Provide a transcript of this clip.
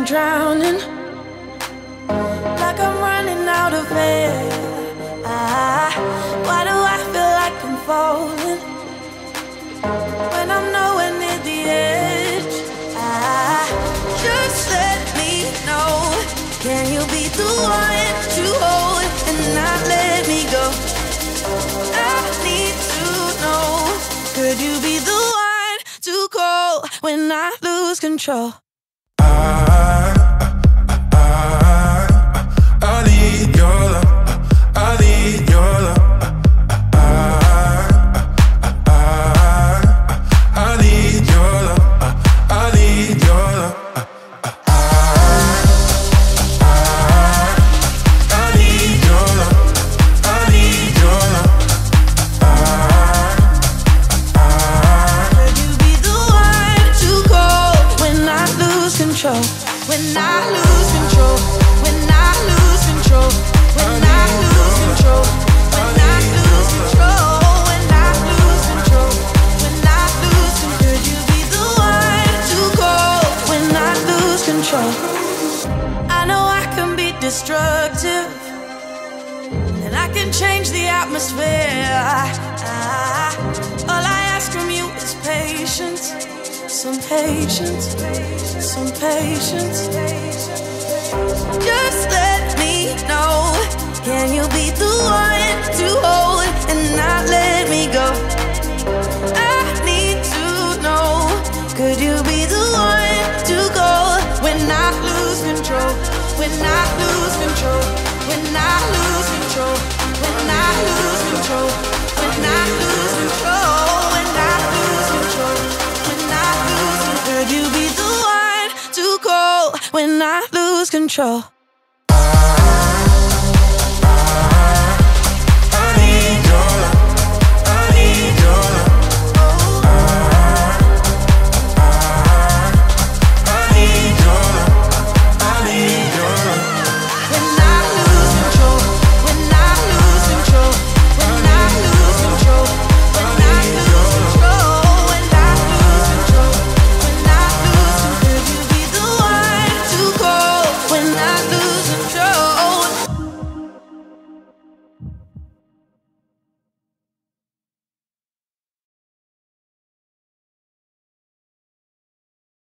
I'm drowning, like I'm running out of air. Why do I feel like I'm falling when I'm nowhere near the edge? Just let me know. Can you be the one to hold and not let me go? I need to know. Could you be the one to call when I lose control? I need your love. I need your love. I need your love. I need your love. I need your love. I need your love. Could you be the one to call when I lose control? When I lose control. When I lose control. When I lose control. When I lose control. When I lose control. When I lose control. Could you be the one to call when I lose control? I know I can be destructive, and I can change the atmosphere. All I ask from you is patience, some patience, some patience. Just let me know. Can you be the one to hold and not let me go? I need to know. Could you be the one to go when I lose control? When I lose control. When I lose control. When I lose control. When I lose control. When I lose control. When I lose control. Could you be the one to call when I lose control?